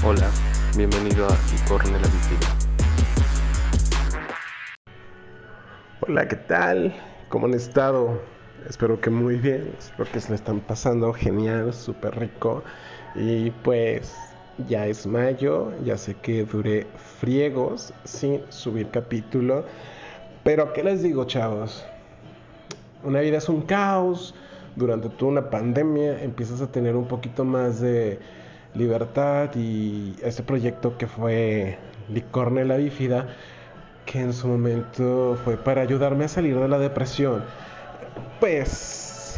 Hola, bienvenido a Licorne la Bífida. Hola, ¿qué tal? ¿Cómo han estado? Espero que muy bien, espero que se le están pasando genial, súper rico. Y pues ya es mayo, ya sé que duré friegos sin subir capítulo. Pero ¿qué les digo, chavos? Una vida es un caos. Durante toda una pandemia empiezas a tener un poquito más de libertad y este proyecto que fue Licorne la Bífida, que en su momento fue para ayudarme a salir de la depresión, pues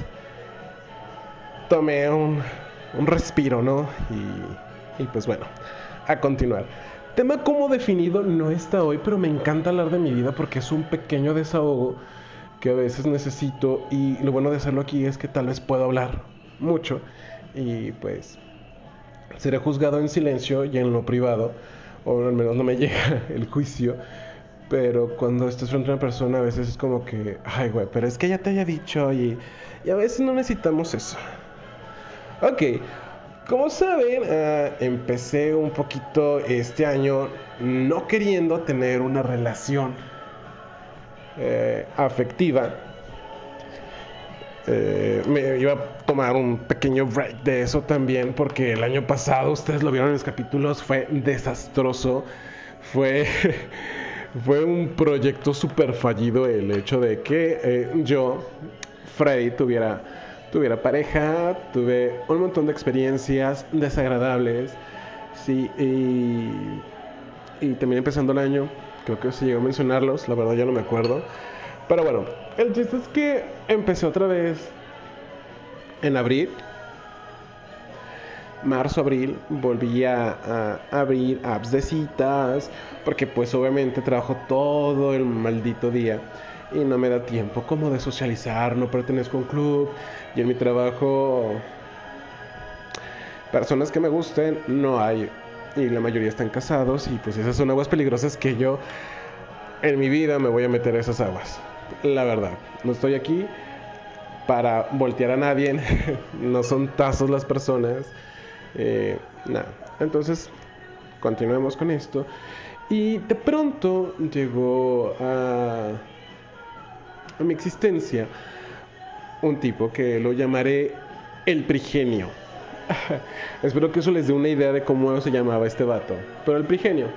tomé un respiro, ¿no? Y pues bueno, a continuar. Tema como definido no está hoy, pero me encanta hablar de mi vida porque es un pequeño desahogo que a veces necesito, y lo bueno de hacerlo aquí es que tal vez puedo hablar mucho y pues seré juzgado en silencio y en lo privado, o al menos no me llega el juicio. Pero cuando estás frente a una persona a veces es como que, ay güey, pero es que ya te haya dicho y a veces no necesitamos eso. Ok, como saben, empecé un poquito este año no queriendo tener una relación afectiva. Me iba a tomar un pequeño break de eso también porque el año pasado, ustedes lo vieron en los capítulos, fue desastroso. Fue, fue un proyecto súper fallido el hecho de que yo, Freddy, tuviera pareja, tuve un montón de experiencias desagradables, sí, y también empezando el año, creo que se llegó a mencionarlos, la verdad ya no me acuerdo. Pero bueno, el chiste es que empecé otra vez en abril, marzo, abril, volví a abrir apps de citas, porque pues obviamente trabajo todo el maldito día y no me da tiempo como de socializar, no pertenezco a un club y en mi trabajo personas que me gusten no hay y la mayoría están casados y pues esas son aguas peligrosas que yo en mi vida me voy a meter a esas aguas. La verdad, no estoy aquí para voltear a nadie, no son tazos las personas, nada. Entonces, continuemos con esto. Y de pronto llegó a mi existencia un tipo que lo llamaré el Prigenio. Espero que eso les dé una idea de cómo se llamaba este vato. Pero el Prigenio.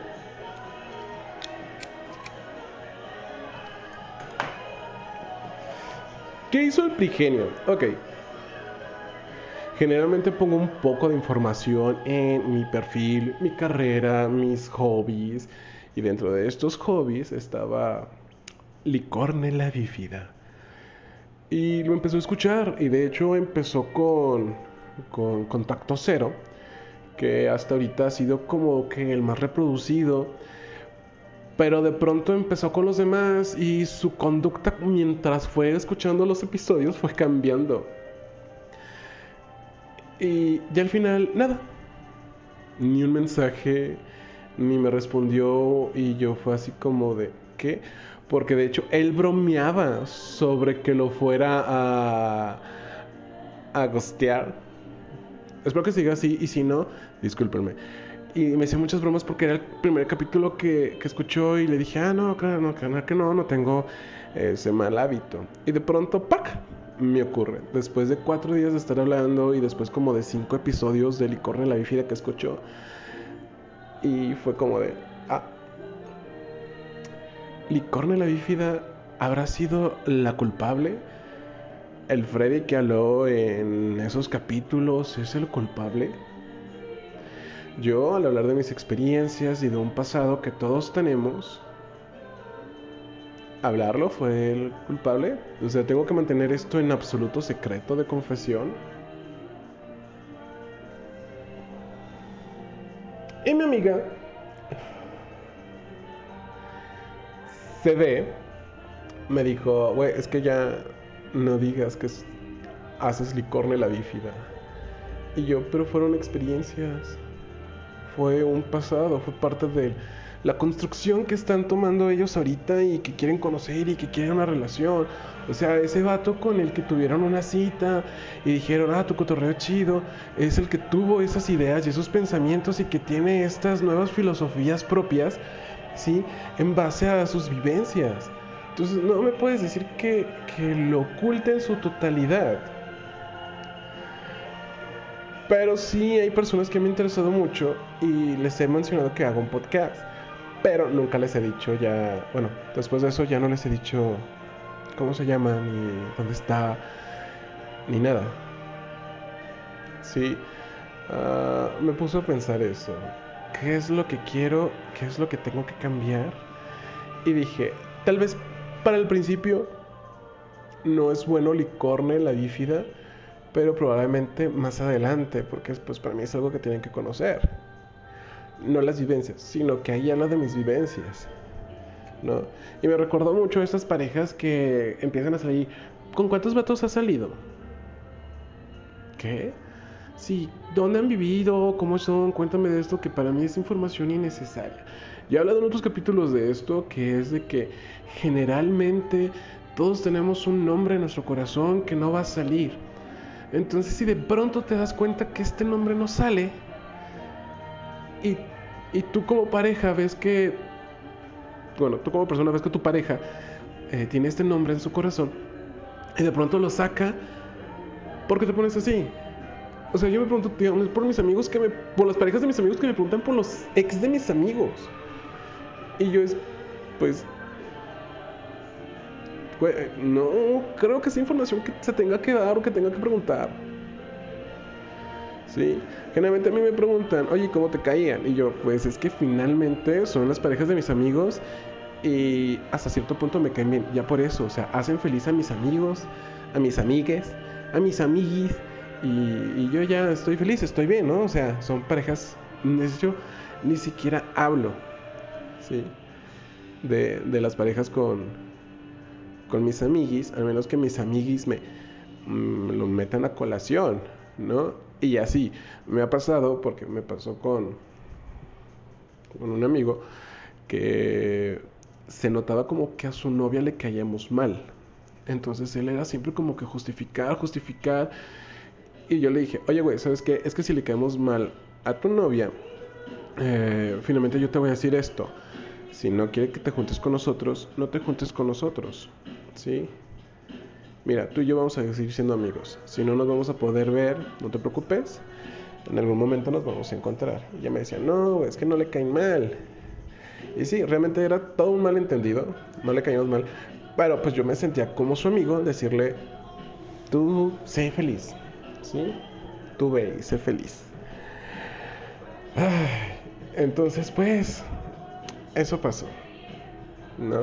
¿Qué hizo el Prigenio? Ok. Generalmente pongo un poco de información en mi perfil, mi carrera, mis hobbies. Y dentro de estos hobbies estaba Licorne la Bífida. Y lo empezó a escuchar. Y de hecho empezó con Contacto Cero, que hasta ahorita ha sido como que el más reproducido. Pero de pronto empezó con los demás y su conducta mientras fue escuchando los episodios fue cambiando. Y ya al final, nada. Ni un mensaje, ni me respondió y yo fue así como de, ¿qué? Porque de hecho él bromeaba sobre que lo fuera a ghostear. Espero que siga así y si no, discúlpenme. Y me hacía muchas bromas porque era el primer capítulo que escuchó y le dije, no, claro, no, que no, no tengo ese mal hábito. Y de pronto, ¡pac! Me ocurre. Después de 4 días de estar hablando y después como de 5 episodios de Licorne la Bífida que escuchó. Y fue como de, ah, Licorne la Bífida habrá sido la culpable. El Freddy que habló en esos capítulos es el culpable. Yo, al hablar de mis experiencias y de un pasado que todos tenemos, hablarlo fue el culpable. O sea, tengo que mantener esto en absoluto secreto de confesión. Y mi amiga CD me dijo, güey, es que ya no digas que haces Licorne la Bífida. Y yo, pero fueron experiencias, fue un pasado, fue parte la construcción que están tomando ellos ahorita y que quieren conocer y que quieren una relación. O sea, ese vato con el que tuvieron una cita y dijeron, tu cotorreo chido, es el que tuvo esas ideas y esos pensamientos y que tiene estas nuevas filosofías propias, ¿sí? En base a sus vivencias. Entonces, no me puedes decir que lo oculte en su totalidad. Pero sí hay personas que me han interesado mucho y les he mencionado que hago un podcast. Pero nunca les he dicho ya, bueno, después de eso ya no les he dicho cómo se llama, ni dónde está, ni nada. Sí, me puso a pensar eso. ¿Qué es lo que quiero? ¿Qué es lo que tengo que cambiar? Y dije, tal vez para el principio no es bueno Licorne la bífida, pero probablemente más adelante, porque pues para mí es algo que tienen que conocer. No las vivencias, sino que ahí habla de mis vivencias, ¿no? Y me recordó mucho a estas parejas que empiezan a salir. ¿Con cuántos vatos has salido? ¿Qué? Sí, ¿dónde han vivido? ¿Cómo son? Cuéntame de esto, que para mí es información innecesaria. Ya he hablado en otros capítulos de esto, que es de que generalmente todos tenemos un nombre en nuestro corazón que no va a salir. Entonces, si de pronto te das cuenta que este nombre no sale y tú como pareja ves que, bueno, tú como persona ves que tu pareja tiene este nombre en su corazón y de pronto lo saca, ¿por qué te pones así? O sea, yo me pregunto, digamos, por mis amigos por las parejas de mis amigos que me preguntan por los ex de mis amigos. Y yo pues, no creo que sea información que se tenga que dar o que tenga que preguntar. Sí, generalmente a mí me preguntan, oye, ¿cómo te caían? Y yo, pues es que finalmente son las parejas de mis amigos y hasta cierto punto me caen bien. Ya por eso, o sea, hacen feliz a mis amigos, a mis amigues, a mis amiguis. Y yo ya estoy feliz, estoy bien, ¿no? O sea, son parejas, yo ni siquiera hablo, ¿sí? De las parejas con mis amiguis, al menos que mis amiguis lo metan a colación, ¿no? Y así, me ha pasado, porque me pasó con un amigo que se notaba como que a su novia le caíamos mal. Entonces él era siempre como que justificar. Y yo le dije, oye, güey, ¿sabes qué? Es que si le caemos mal a tu novia, finalmente yo te voy a decir esto. Si no quiere que te juntes con nosotros, no te juntes con nosotros, ¿sí? Mira, tú y yo vamos a seguir siendo amigos. Si no nos vamos a poder ver, no te preocupes. En algún momento nos vamos a encontrar. Y ella me decía, no, es que no le caen mal. Y sí, realmente era todo un malentendido. No le caíamos mal. Pero pues yo me sentía como su amigo, decirle, tú sé feliz, ¿sí? Tú ve y sé feliz. Entonces, pues, eso pasó, ¿no?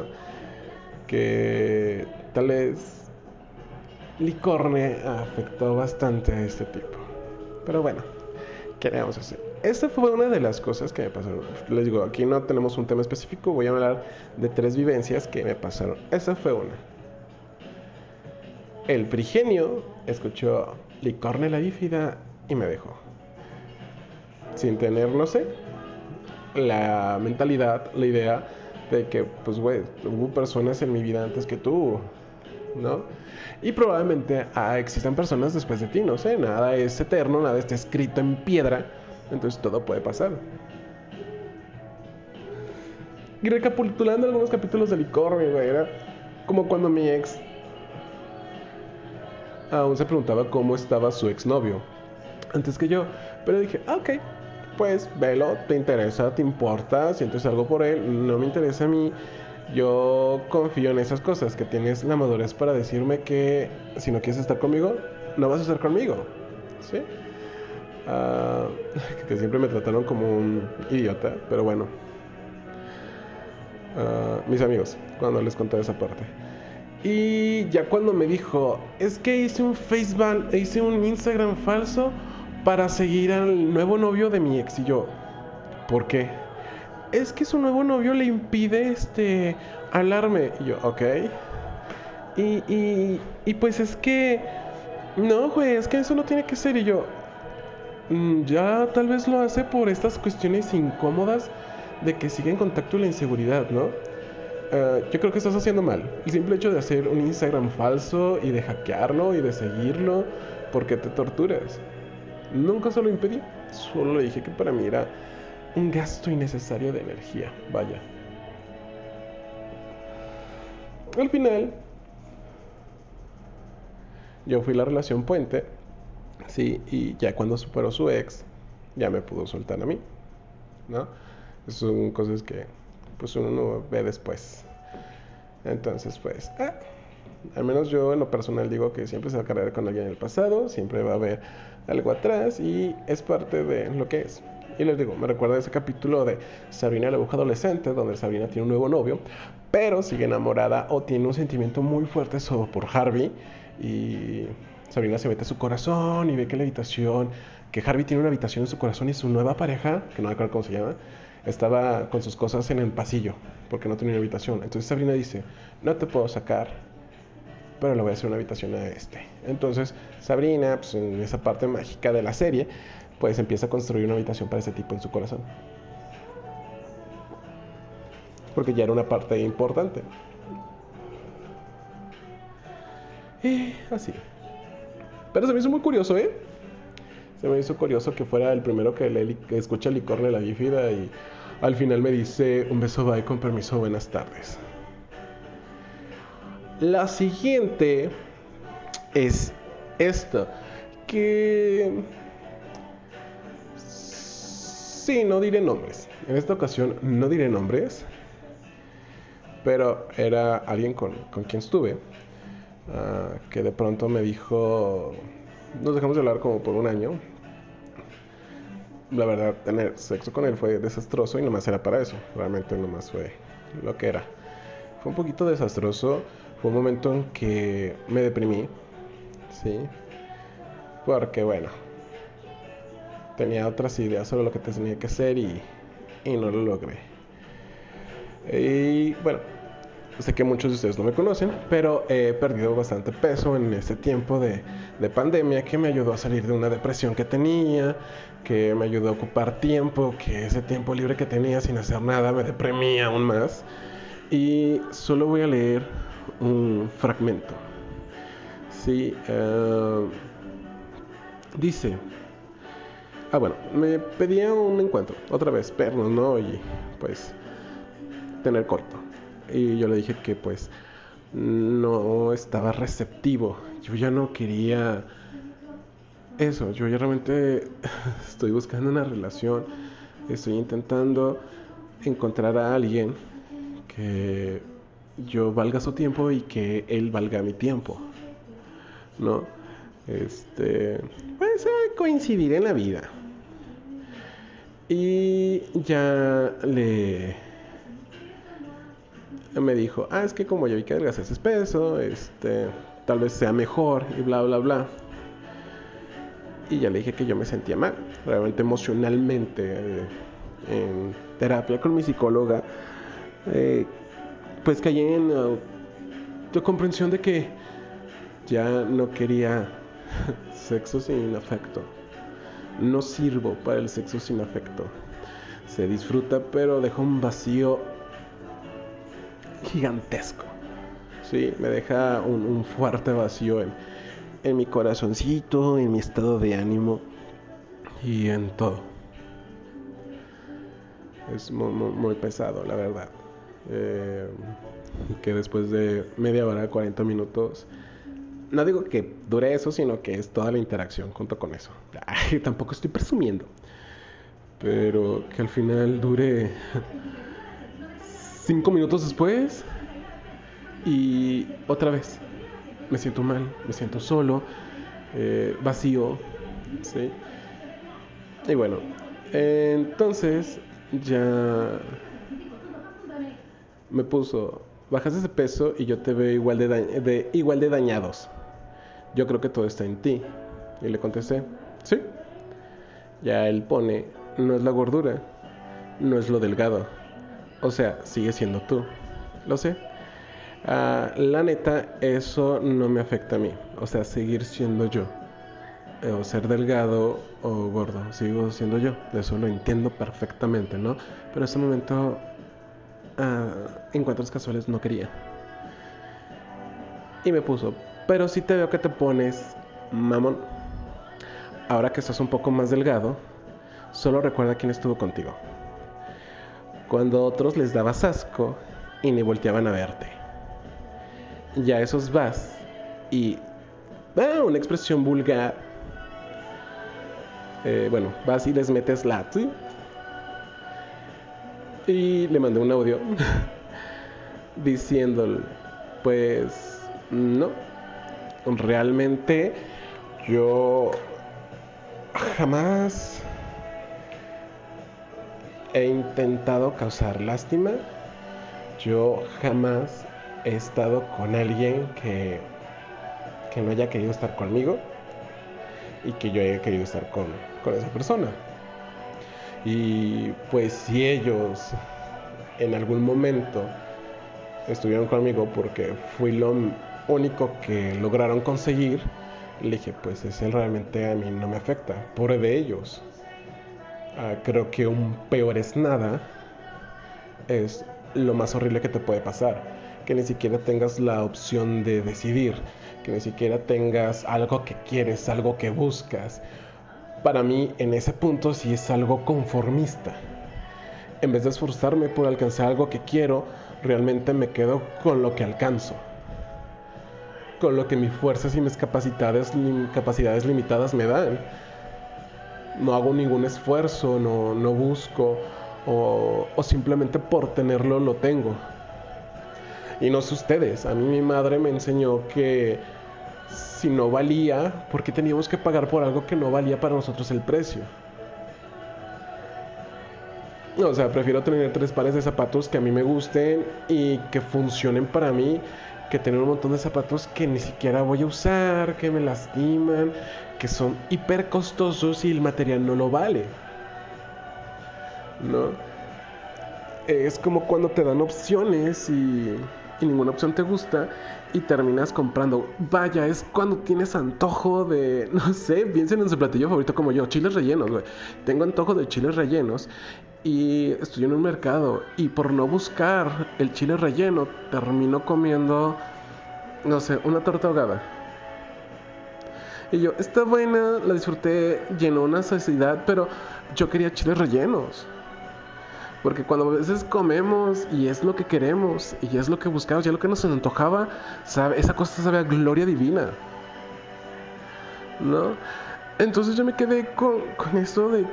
Que tal vez Licorne afectó bastante a este tipo. Pero bueno, ¿qué le vamos a hacer? Esta fue una de las cosas que me pasaron. Les digo, aquí no tenemos un tema específico. Voy a hablar de 3 vivencias que me pasaron. Esa fue una. El Prigenio escuchó Licorne la bífida y me dejó. Sin tener, no sé, la mentalidad, la idea de que, pues, güey, hubo personas en mi vida antes que tú, ¿no? Y probablemente existan personas después de ti, no sé, nada es eterno, nada está escrito en piedra, entonces todo puede pasar. Y recapitulando algunos capítulos de Licorne, güey, era como cuando mi ex aún se preguntaba cómo estaba su exnovio antes que yo, pero dije, ok, pues velo, te interesa, te importa, sientes algo por él, no me interesa a mí. Yo confío en esas cosas, que tienes la madurez para decirme que si no quieres estar conmigo, no vas a estar conmigo, ¿sí? Que siempre me trataron como un idiota, pero bueno. Mis amigos, cuando les conté esa parte. Y ya cuando me dijo, es que hice un Instagram falso para seguir al nuevo novio de mi ex. Y yo, ¿por qué? Es que su nuevo novio le impide hablarme. Y yo, ok. Y pues es que no, güey, es que eso no tiene que ser. Y yo, ya tal vez lo hace por estas cuestiones incómodas de que siga en contacto la inseguridad, ¿no? Yo creo que estás haciendo mal. El simple hecho de hacer un Instagram falso y de hackearlo y de seguirlo, porque te torturas. Nunca se lo impedí, solo le dije que para mí era un gasto innecesario de energía, vaya. Al final, yo fui la relación puente, sí, y ya cuando superó su ex, ya me pudo soltar a mí, ¿no? Son cosas que pues uno no ve después. Entonces pues al menos yo en lo personal digo que siempre se va a cargar con alguien en el pasado, siempre va a haber algo atrás y es parte de lo que es. Y les digo, me recuerda ese capítulo de Sabrina la bruja adolescente, donde Sabrina tiene un nuevo novio, pero sigue enamorada o tiene un sentimiento muy fuerte por Harvey. Y Sabrina se mete a su corazón y ve que la habitación, que Harvey tiene una habitación en su corazón y su nueva pareja, que no me acuerdo cómo se llama, estaba con sus cosas en el pasillo, porque no tenía una habitación. Entonces Sabrina dice, no te puedo sacar, pero le voy a hacer una habitación a este. Entonces Sabrina, pues en esa parte mágica de la serie, pues empieza a construir una habitación para ese tipo en su corazón. Porque ya era una parte importante. Y así. Pero se me hizo muy curioso, ¿eh? Se me hizo curioso que fuera el primero que escucha Licorne la bífida y al final me dice un beso bye con permiso, buenas tardes. La siguiente es esta, que sí, no diré nombres. En esta ocasión no diré nombres, pero era alguien con quien estuve, que de pronto me dijo, nos dejamos de hablar como por un año. La verdad, tener sexo con él fue desastroso y nomás era para eso. Realmente nomás fue lo que era. Fue un poquito desastroso. Fue un momento en que me deprimí, ¿sí? Porque bueno, tenía otras ideas sobre lo que tenía que hacer y no lo logré. Y bueno, sé que muchos de ustedes no me conocen, pero he perdido bastante peso en este tiempo de pandemia, que me ayudó a salir de una depresión que tenía, que me ayudó a ocupar tiempo, que ese tiempo libre que tenía sin hacer nada me deprimía aún más. Y solo voy a leer un fragmento. Sí, dice... bueno, me pedía un encuentro, otra vez, pernos, ¿no? Y pues tener coito. Y yo le dije que pues no estaba receptivo. Yo ya no quería eso. Yo ya realmente estoy buscando una relación. Estoy intentando encontrar a alguien que yo valga su tiempo y que él valga mi tiempo, ¿no? Pues coincidir en la vida. Y ya me dijo, es que como yo vi que adelgazaste peso, tal vez sea mejor y bla bla bla. Y ya le dije que yo me sentía mal, realmente emocionalmente. En terapia con mi psicóloga, pues caí en la comprensión de que ya no quería sexo sin afecto. No sirvo para el sexo sin afecto. Se disfruta, pero deja un vacío gigantesco. Sí, me deja un fuerte vacío en mi corazoncito, en mi estado de ánimo y en todo. Es muy, muy, muy pesado, la verdad. Que después de media hora, 40 minutos, no digo que dure eso, sino que es toda la interacción junto con eso. Tampoco estoy presumiendo, pero que al final dure 5 minutos después y otra vez me siento mal, me siento solo, vacío, ¿sí? Y bueno, entonces ya me puso, bajas ese peso y yo te veo igual de dañados. Yo creo que todo está en ti. Y le contesté, sí. Ya él pone, no es la gordura, no es lo delgado. O sea, sigue siendo tú. Lo sé. La neta, eso no me afecta a mí. O sea, seguir siendo yo. o ser delgado o gordo. Sigo siendo yo, eso lo entiendo perfectamente, ¿no? Pero en ese momento, encuentros casuales no quería. Y me puso, pero si te veo que te pones mamón. Ahora que estás un poco más delgado, solo recuerda quién estuvo contigo. Cuando a otros les dabas asco y ni volteaban a verte. Ya esos vas y... una expresión vulgar. Vas y les metes la... ¿sí? Y le mandé un audio diciéndole, pues no, realmente yo jamás he intentado causar lástima. Yo jamás he estado con alguien que no haya querido estar conmigo y que yo haya querido estar con esa persona. Y pues si ellos en algún momento estuvieron conmigo porque fui lo único que lograron conseguir, le dije, pues ese realmente a mí no me afecta, pobre de ellos. Creo que un peor es nada es lo más horrible que te puede pasar, que ni siquiera tengas la opción de decidir, que ni siquiera tengas algo que quieres, algo que buscas. Para mí en ese punto sí es algo conformista. En vez de esforzarme por alcanzar algo que quiero, realmente me quedo con lo que alcanzo, con lo que mis fuerzas y mis capacidades limitadas me dan. No hago ningún esfuerzo, no busco, o simplemente por tenerlo lo tengo. Y no sé ustedes, a mí mi madre me enseñó que si no valía, ¿por qué teníamos que pagar por algo que no valía para nosotros el precio? O sea, prefiero tener 3 pares de zapatos que a mí me gusten y que funcionen para mí, que tener un montón de zapatos que ni siquiera voy a usar, que me lastiman, que son hiper costosos y el material no lo vale, ¿no? Es como cuando te dan opciones y ninguna opción te gusta y terminas comprando. Vaya, es cuando tienes antojo de, no sé, piensen en su platillo favorito como yo, chiles rellenos, güey. Tengo antojo de chiles rellenos y estoy en un mercado y por no buscar el chile relleno termino comiendo, no sé, una torta ahogada. Y yo, está buena, la disfruté, llenó una saciedad, pero yo quería chiles rellenos. Porque cuando a veces comemos y es lo que queremos y es lo que buscamos, ya lo que nos antojaba, esa cosa sabe a gloria divina, ¿no? Entonces yo me quedé con eso de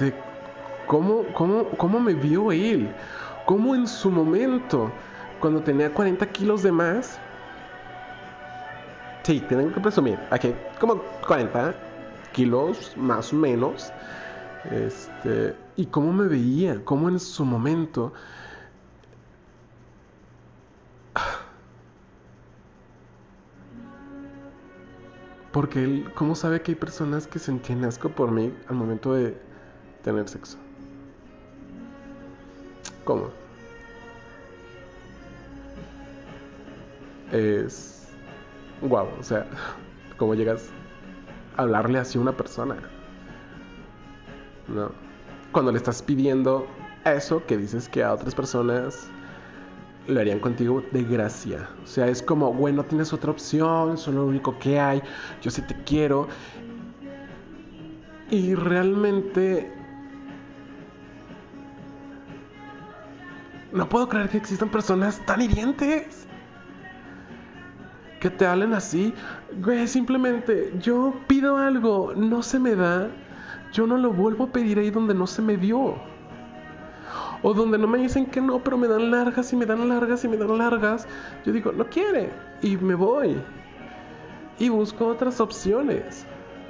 cómo me vio él. Cómo en su momento, cuando tenía 40 kilos de más, sí, tienen que presumir, aquí como 40 kilos más o menos, y cómo me veía, cómo en su momento porque él, ¿cómo sabe que hay personas que sentían asco por mí al momento de tener sexo? ¿Cómo? Es guau, o sea, ¿cómo llegas a hablarle así a una persona? ¿No? Cuando le estás pidiendo eso que dices que a otras personas lo harían contigo de gracia. O sea, es como, güey, no tienes otra opción, son lo único que hay, yo sí te quiero. Y realmente no puedo creer que existan personas tan hirientes que te hablen así. Güey, simplemente yo pido algo, no se me da, yo no lo vuelvo a pedir ahí donde no se me dio. O donde no me dicen que no, pero me dan largas y me dan largas y me dan largas. Yo digo, no quiere. Y me voy. Y busco otras opciones.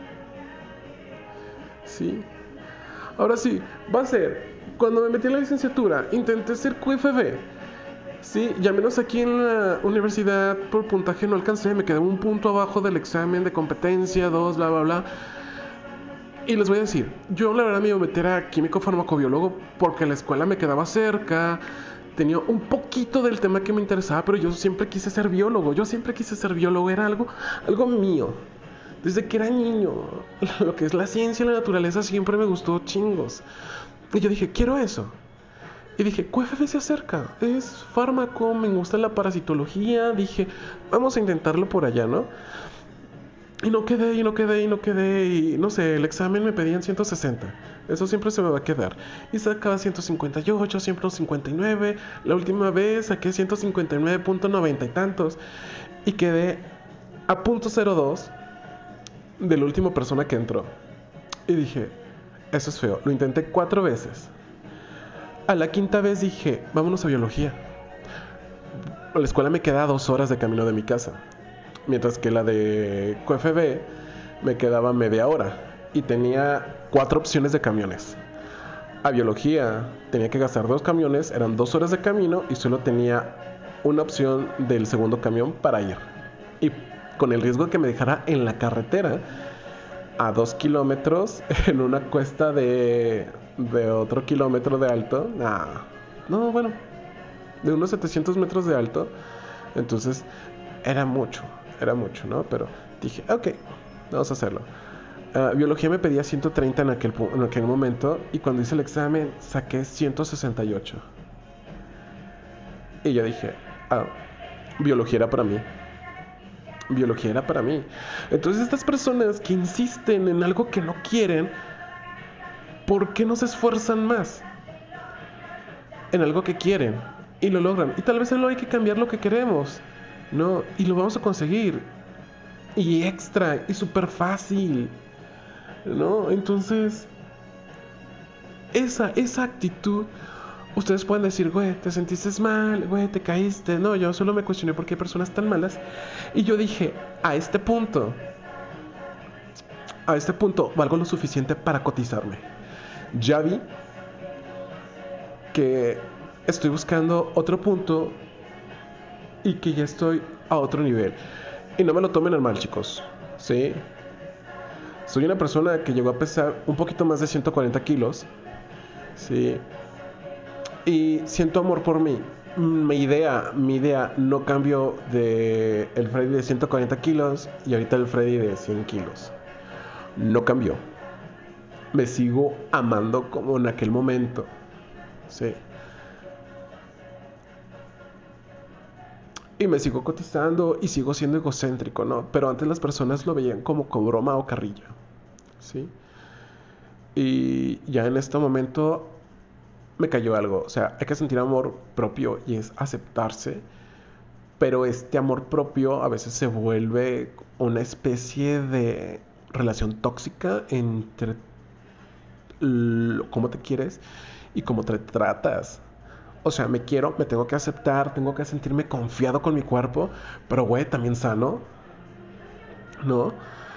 Sí. Ahora sí, va a ser. Cuando me metí en la licenciatura, intenté ser QFB. Sí, ya menos aquí en la universidad por puntaje no alcancé. Me quedé un punto abajo del examen de competencia, 2, bla, bla, bla. Y les voy a decir, yo la verdad me iba a meter a químico farmacobiólogo porque la escuela me quedaba cerca, tenía un poquito del tema que me interesaba, pero yo siempre quise ser biólogo, era algo mío. Desde que era niño, lo que es la ciencia y la naturaleza siempre me gustó chingos. Y yo dije, quiero eso. Y dije, QFB se acerca, es fármaco, me gusta la parasitología. Dije, vamos a intentarlo por allá, ¿no? Y no quedé, y no sé, el examen me pedían 160. Eso siempre se me va a quedar. Y sacaba 158, siempre 59. La última vez saqué 159.90 y tantos. Y quedé a .02 de la última persona que entró. Y dije, eso es feo. Lo intenté 4 veces. A la quinta vez dije, vámonos a biología. La escuela me queda 2 horas de camino de mi casa. Mientras que la de QFB me quedaba media hora. Y tenía 4 opciones de camiones. A biología tenía que gastar 2 camiones, eran 2 horas de camino y solo tenía una opción del segundo camión para ir. Y con el riesgo de que me dejara en la carretera a 2 kilómetros en una cuesta de otro kilómetro de alto. No, bueno, de unos 700 metros de alto. Entonces era mucho, ¿no? Pero dije, ok, vamos a hacerlo. Biología me pedía 130 en aquel momento. Y cuando hice el examen saqué 168. Y yo dije, biología era para mí. Biología era para mí. Entonces estas personas que insisten en algo que no quieren, ¿por qué no se esfuerzan más en algo que quieren y lo logran? Y tal vez solo hay que cambiar lo que queremos, ¿no? Y lo vamos a conseguir. Y extra, y súper fácil, ¿no? Entonces, esa actitud, ustedes pueden decir, güey, te sentiste mal, güey, te caíste. No, yo solo me cuestioné por qué hay personas tan malas. Y yo dije, a este punto valgo lo suficiente para cotizarme. Ya vi que estoy buscando otro punto y que ya estoy a otro nivel. Y no me lo tomen al mal, chicos, ¿sí? Soy una persona que llegó a pesar un poquito más de 140 kilos, ¿sí? Y siento amor por mí. Mi idea no cambió de el Freddy de 140 kilos y ahorita el Freddy de 100 kilos. No cambió. Me sigo amando como en aquel momento, ¿sí? Y me sigo cotizando y sigo siendo egocéntrico, ¿no? Pero antes las personas lo veían como con broma o carrilla, ¿sí? Y ya en este momento me cayó algo. O sea, hay que sentir amor propio y es aceptarse. Pero este amor propio a veces se vuelve una especie de relación tóxica entre cómo te quieres y cómo te tratas. O sea, me quiero, me tengo que aceptar, tengo que sentirme confiado con mi cuerpo, pero güey, también sano, ¿no?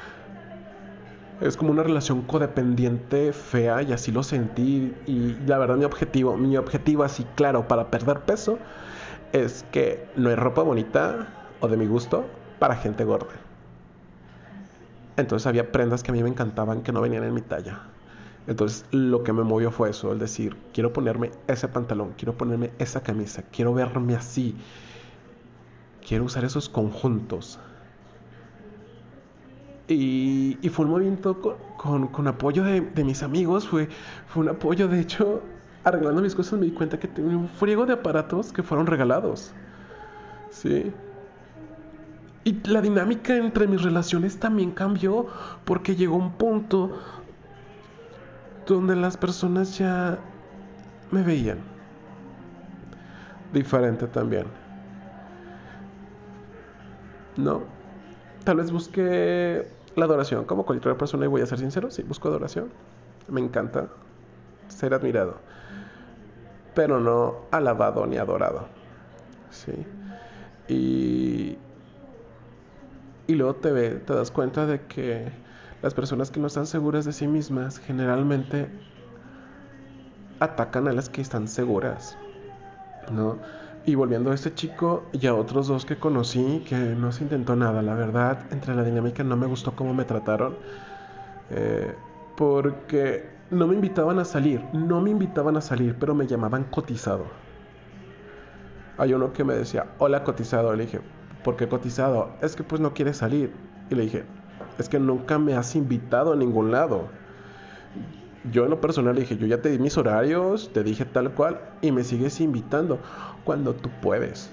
Es como una relación codependiente fea y así lo sentí. Y la verdad mi objetivo así claro para perder peso es que no hay ropa bonita o de mi gusto para gente gorda. Entonces había prendas que a mí me encantaban que no venían en mi talla. Entonces lo que me movió fue eso, el decir, quiero ponerme ese pantalón, quiero ponerme esa camisa, quiero verme así, quiero usar esos conjuntos. Y fue un movimiento con apoyo de mis amigos, fue un apoyo, de hecho, arreglando mis cosas me di cuenta que tenía un friego de aparatos que fueron regalados, ¿sí? Y la dinámica entre mis relaciones también cambió, porque llegó un punto donde las personas ya me veían diferente también, ¿no? Tal vez busqué la adoración como cualquier persona y voy a ser sincero, sí, busco adoración. Me encanta ser admirado, pero no alabado ni adorado, ¿sí? Y luego te das cuenta de que las personas que no están seguras de sí mismas generalmente atacan a las que están seguras, ¿no? Y volviendo a este chico y a otros 2 que conocí, que no se intentó nada, la verdad, entre la dinámica no me gustó cómo me trataron, porque no me invitaban a salir, pero me llamaban cotizado. Hay uno que me decía, hola cotizado, le dije, ¿por qué cotizado? Es que pues no quiere salir. Y le dije, es que nunca me has invitado a ningún lado. Yo en lo personal le dije, yo ya te di mis horarios, te dije tal cual, y me sigues invitando cuando tú puedes.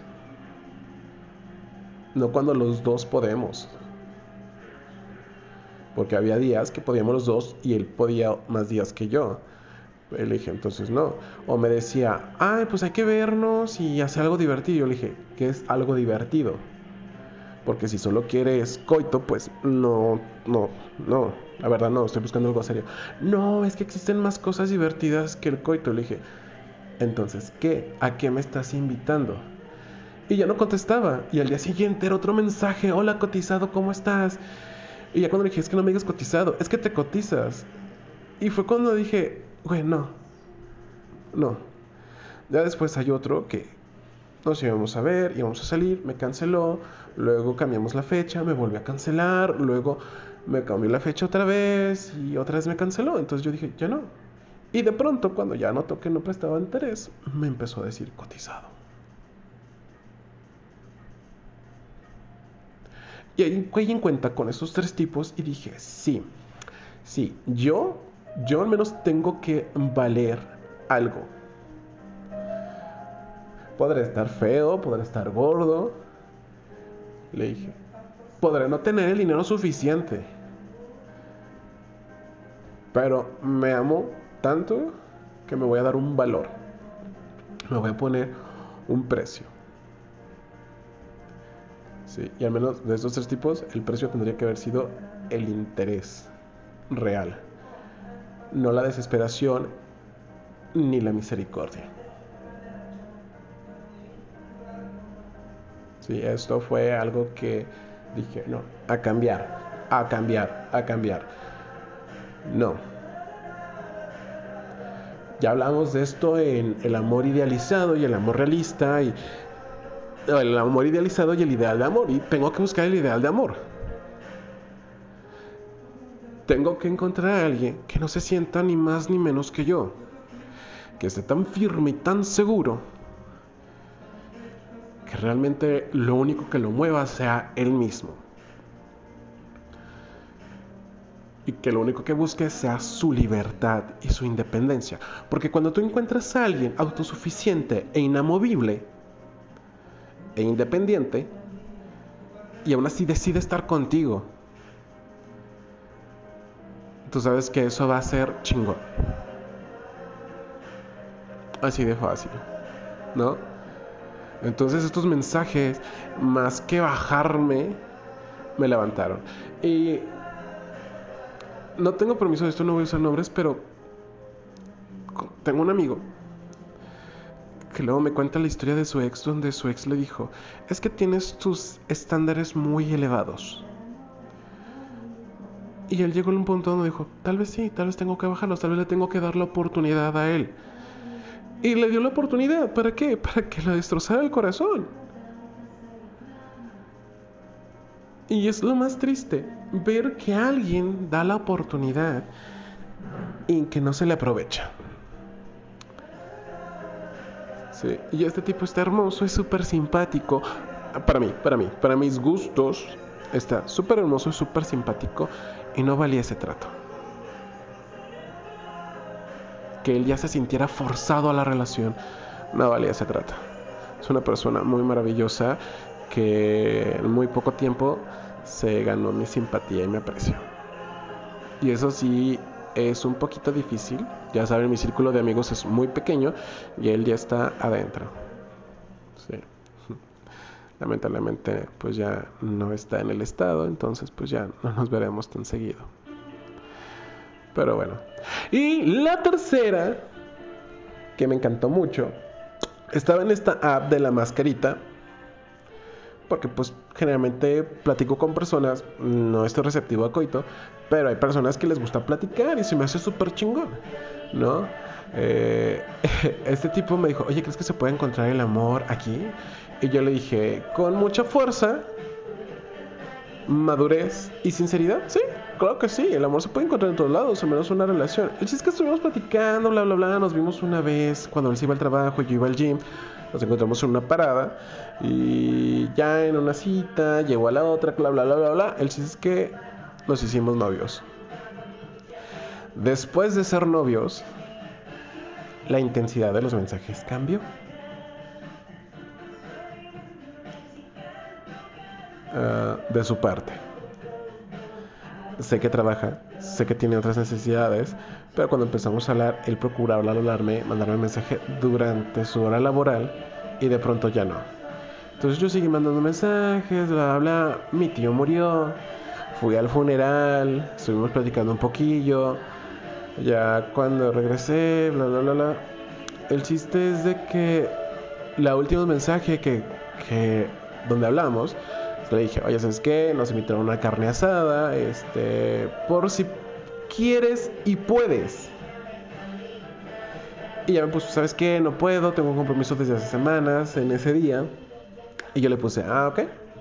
No cuando los dos podemos. Porque había días que podíamos los dos y él podía más días que yo. Le dije, entonces no. O me decía, ay, pues hay que vernos y hacer algo divertido. Yo le dije, ¿qué es algo divertido? Porque si solo quieres coito, pues no. La verdad no, estoy buscando algo serio. No, es que existen más cosas divertidas que el coito. Le dije, entonces, ¿qué? ¿A qué me estás invitando? Y ya no contestaba. Y al día siguiente era otro mensaje, hola cotizado, ¿cómo estás? Y ya cuando le dije, es que no me digas cotizado, es que te cotizas. Y fue cuando dije, güey, no. Ya después hay otro que nos íbamos a ver, íbamos a salir, me canceló, luego cambiamos la fecha, me volvió a cancelar, luego me cambió la fecha otra vez y otra vez me canceló. Entonces yo dije, ya no. Y de pronto, cuando ya notó que no prestaba interés, me empezó a decir cotizado. Y ahí caí en cuenta con esos tres tipos y dije, sí, yo al menos tengo que valer algo. Podré estar feo, podré estar gordo, le dije. Podré no tener el dinero suficiente. Pero me amo tanto que me voy a dar un valor. Me voy a poner un precio. Sí, y al menos de estos tres tipos, el precio tendría que haber sido el interés real. No la desesperación ni la misericordia. Sí, esto fue algo que dije, no, a cambiar. No. Ya hablamos de esto en el amor idealizado y el amor realista y el amor idealizado y el ideal de amor. Y tengo que buscar el ideal de amor. Tengo que encontrar a alguien que no se sienta ni más ni menos que yo. Que esté tan firme y tan seguro que realmente lo único que lo mueva sea él mismo. Y que lo único que busque sea su libertad y su independencia. Porque cuando tú encuentras a alguien autosuficiente e inamovible e independiente, y aún así decide estar contigo, tú sabes que eso va a ser chingón. Así de fácil, ¿no? Entonces estos mensajes, más que bajarme, me levantaron. Y no tengo permiso de esto, no voy a usar nombres, pero tengo un amigo que luego me cuenta la historia de su ex, donde su ex le dijo, es que tienes tus estándares muy elevados. Y él llegó a un punto donde dijo, tal vez sí, tal vez tengo que bajarlos, tal vez le tengo que dar la oportunidad a él. Y le dio la oportunidad, ¿para qué? Para que le destrozara el corazón. Y es lo más triste, ver que alguien da la oportunidad y que no se le aprovecha. Sí, y este tipo está hermoso, es súper simpático. Para mis gustos, está súper hermoso, es súper simpático y no valía ese trato. Que él ya se sintiera forzado a la relación, no valía ese trato. Es una persona muy maravillosa que en muy poco tiempo se ganó mi simpatía y mi aprecio. Y eso sí es un poquito difícil. Ya saben, mi círculo de amigos es muy pequeño y él ya está adentro. Sí. Lamentablemente pues ya no está en el estado, entonces pues ya no nos veremos tan seguido. Pero bueno. Y la tercera, que me encantó mucho, estaba en esta app de la mascarita. Porque pues generalmente platico con personas, no estoy receptivo a coito, pero hay personas que les gusta platicar y se me hace súper chingón, ¿no? Este tipo me dijo, oye, ¿crees que se puede encontrar el amor aquí? Y yo le dije, con mucha fuerza, madurez y sinceridad, sí, claro que sí, el amor se puede encontrar en todos lados, al menos una relación. El chiste es que estuvimos platicando, bla, bla, bla, nos vimos una vez cuando él se iba al trabajo y yo iba al gym, nos encontramos en una parada y ya en una cita, llegó a la otra, bla, bla, bla, bla, bla. El chiste es que nos hicimos novios. Después de ser novios, la intensidad de los mensajes cambió. De su parte. Sé que trabaja, sé que tiene otras necesidades, pero cuando empezamos a hablar, él procura hablarme, mandarme mensaje durante su hora laboral y de pronto ya no. Entonces yo seguí mandando mensajes, bla, bla, bla. Mi tío murió, fui al funeral, estuvimos platicando un poquillo. Ya cuando regresé, bla, bla, bla, bla. El chiste es de que la última mensaje que donde hablamos, le dije, oye, ¿sabes qué? Nos invitaron a una carne asada, por si quieres y puedes. Y ya me puso, ¿sabes qué? No puedo, tengo un compromiso desde hace semanas en ese día. Y yo le puse, ok.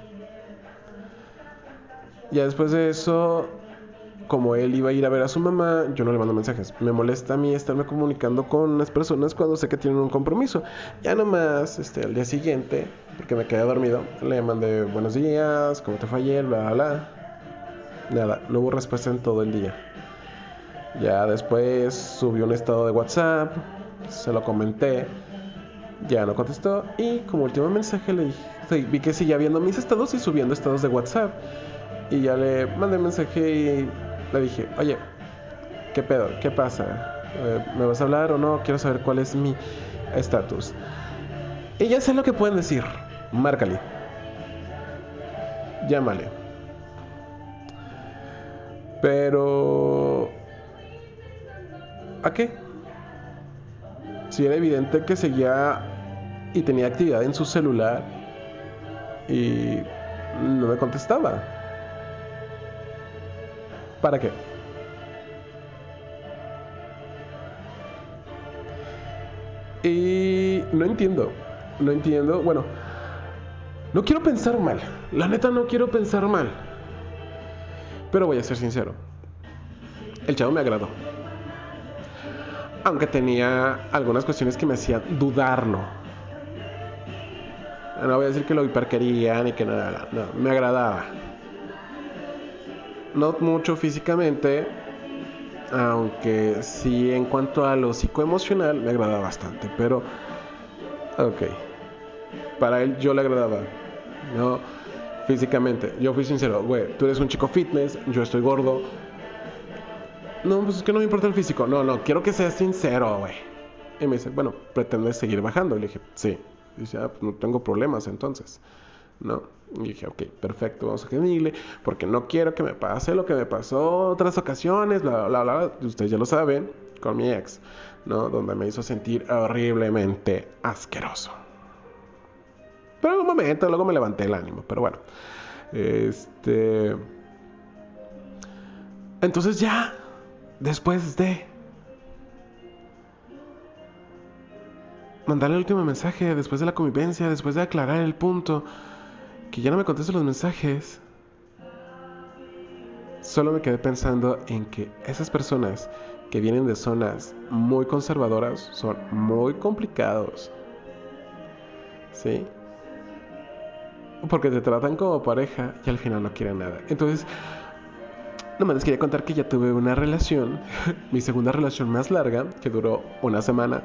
Ya después de eso, como él iba a ir a ver a su mamá, yo no le mando mensajes. Me molesta a mí estarme comunicando con las personas cuando sé que tienen un compromiso. Ya nomás, al día siguiente, porque me quedé dormido, le mandé buenos días, ¿cómo te fue ayer? Bla, bla, bla. Nada, no hubo respuesta en todo el día. Ya después subió un estado de WhatsApp, se lo comenté, ya no contestó. Y como último mensaje le dije, vi que seguía viendo mis estados y subiendo estados de WhatsApp. Y ya le mandé mensaje y le dije, oye, ¿qué pedo? ¿Qué pasa? ¿Me vas a hablar o no? Quiero saber cuál es mi estatus. Y ya sé lo que pueden decir. Márcale. Llámale. Pero ¿a qué? Si era evidente que seguía y tenía actividad en su celular y no me contestaba. ¿Para qué? Y no entiendo. Bueno, no quiero pensar mal. La neta no quiero pensar mal. Pero voy a ser sincero. El chavo me agradó. Aunque tenía algunas cuestiones que me hacían dudarlo. No voy a decir que lo hiperquería ni que nada. No, me agradaba. No mucho físicamente, aunque sí en cuanto a lo psicoemocional me agradaba bastante. Pero, ok. Para él yo le agradaba. No físicamente. Yo fui sincero. Güey, tú eres un chico fitness, yo estoy gordo. No, pues es que no me importa el físico. No, quiero que seas sincero, güey. Y me dice, bueno, ¿pretendes seguir bajando? Y le dije, sí. Y dice, pues no tengo problemas entonces, ¿no? Y dije, ok, perfecto, vamos a seguirle, porque no quiero que me pase lo que me pasó otras ocasiones, bla, bla, bla, bla. Ustedes ya lo saben, con mi ex, ¿no? Donde me hizo sentir horriblemente asqueroso. Pero en un momento, luego me levanté el ánimo, pero bueno. Entonces ya, después de mandarle el último mensaje, después de la convivencia, después de aclarar el punto, que ya no me conteste los mensajes, solo me quedé pensando en que esas personas que vienen de zonas muy conservadoras son muy complicados, ¿sí? Porque te tratan como pareja y al final no quieren nada. Entonces, nomás les quería contar que ya tuve una relación, mi segunda relación más larga, que duró una semana.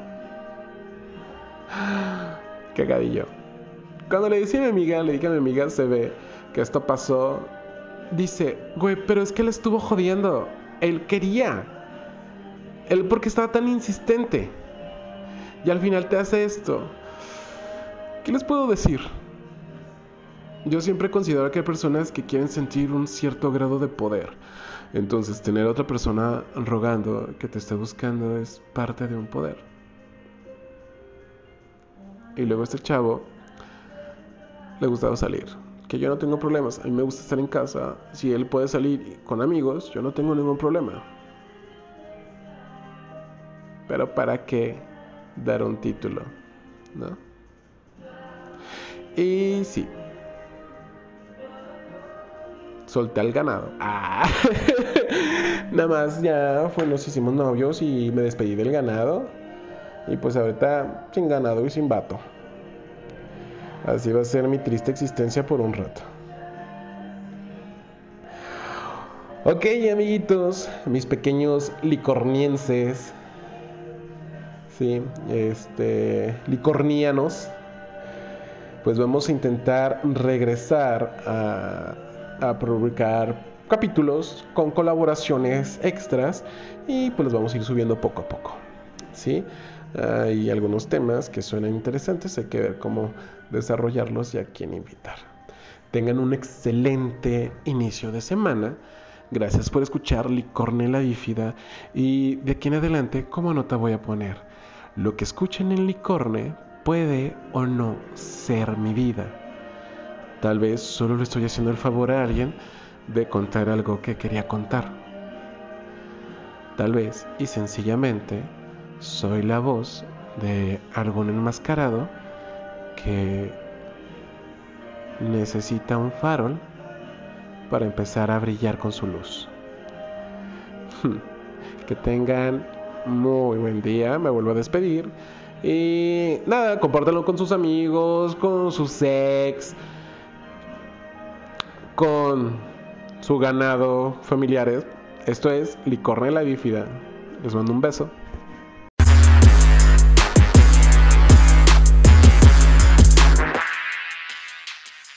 Cagadillo. Cuando le dije a mi amiga, se ve que esto pasó. Dice, güey, pero es que él estuvo jodiendo. Él quería. Él porque estaba tan insistente. Y al final te hace esto. ¿Qué les puedo decir? Yo siempre considero que hay personas que quieren sentir un cierto grado de poder. Entonces, tener a otra persona rogando que te esté buscando es parte de un poder. Y luego este chavo le gustaba salir. Que yo no tengo problemas. A mí me gusta estar en casa. Si él puede salir con amigos, yo no tengo ningún problema. Pero ¿para qué dar un título? ¿No? Y sí. Solté al ganado. Nada más ya nos hicimos novios y me despedí del ganado. Y pues ahorita sin ganado y sin vato. Así va a ser mi triste existencia por un rato. Ok, amiguitos, mis pequeños licornienses, sí, licornianos, pues vamos a intentar regresar a publicar capítulos con colaboraciones extras y pues los vamos a ir subiendo poco a poco, ¿sí? Hay algunos temas que suenan interesantes, hay que ver cómo desarrollarlos y a quién invitar. Tengan un excelente inicio de semana. Gracias por escuchar Licorne Bífida. Y de aquí en adelante, como nota voy a poner: lo que escuchen en Licorne puede o no ser mi vida. Tal vez solo le estoy haciendo el favor a alguien de contar algo que quería contar. Tal vez y sencillamente soy la voz de algún enmascarado que necesita un farol para empezar a brillar con su luz. Que tengan muy buen día. Me vuelvo a despedir. Y nada, compártanlo con sus amigos, con sus ex, con su ganado, familiares. Esto es Licorne Bífida. Les mando un beso.